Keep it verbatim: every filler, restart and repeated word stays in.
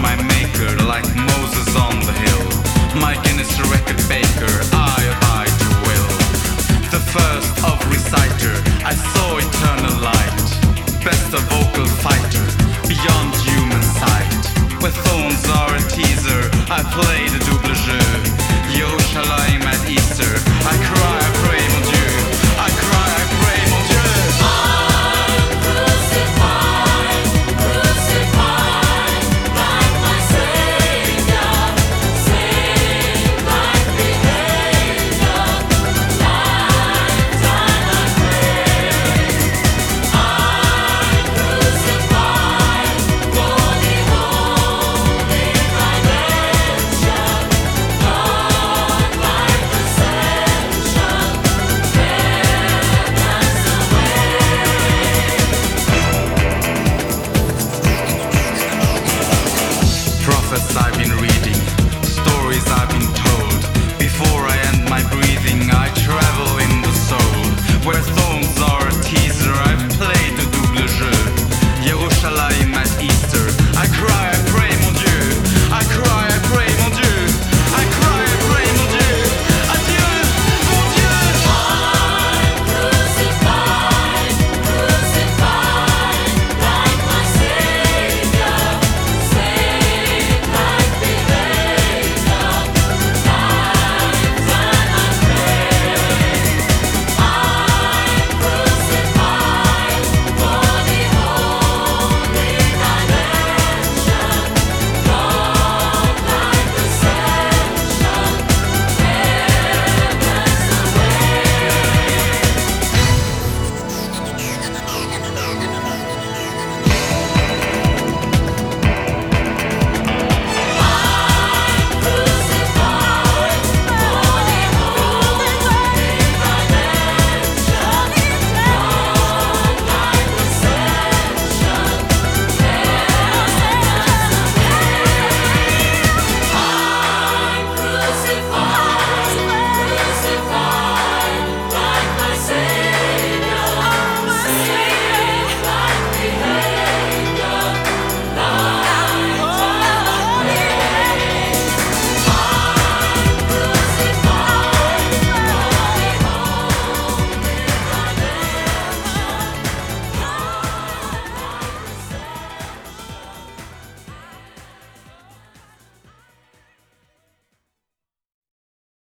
my maker, like Moses on the hill. My Guinness record baker, I abide your will. The first of reciter, I saw eternal light. Best a vocal fighter, beyond human sight. Where thorns are a teaser, I played a